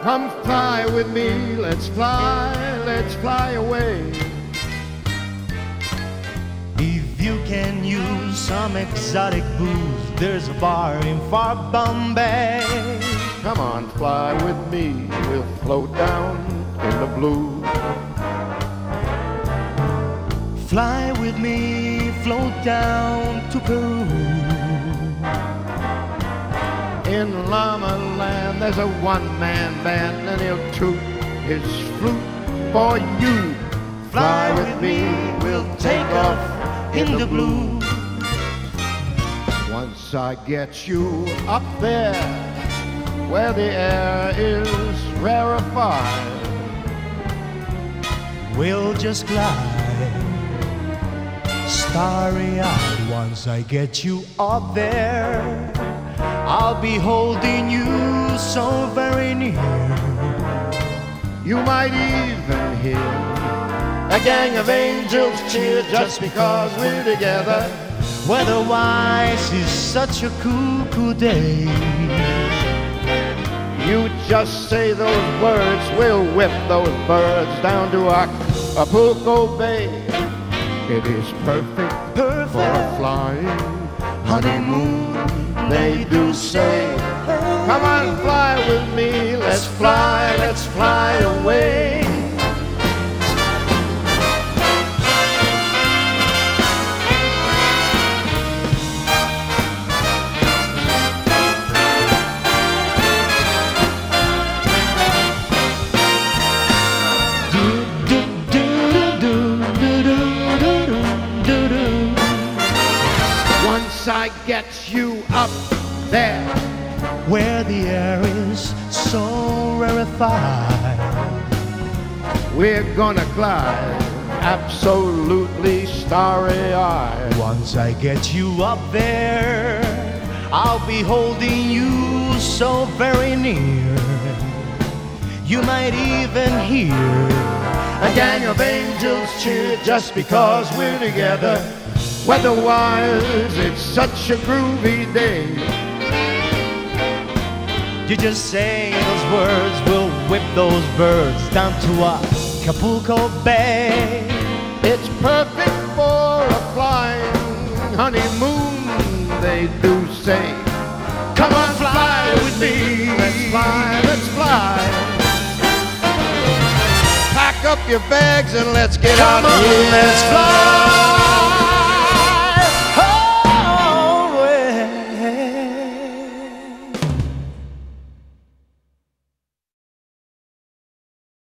Come fly with me, let's fly away. If you can use some exotic booze, there's a bar in far Bombay. Come on, fly with me, we'll float down in the blue. Fly with me, float down to Peru. In Llama Land, there's a one-man band, and he'll toot his flute for you. Fly with me, we'll take off in the blue. Once I get you up there, where the air is rarefied, we'll just glide, starry-eyed. Once I get you up there, I'll be holding you so very near. You might even hear a gang of angels cheer just because we're together. Weather-wise is such a cool day. You just say those words, we'll whip those birds down to Acapulco Bay. It is perfect for a flying honeymoon, they do say. Come on, fly with me, let's fly away. Once I get you up there, where the air is so rarefied, we're gonna glide absolutely starry-eyed. once I get you up there, I'll be holding you so very near. You might even hear a gang of angels cheer just because we're together. Weather-wise, it's such a groovy day. You just say those words, we'll whip those birds down to Acapulco Bay. It's perfect for a flying honeymoon, they do say. Come on, fly with me, let's fly. Pack up your bags and let's get out of here. Let's fly.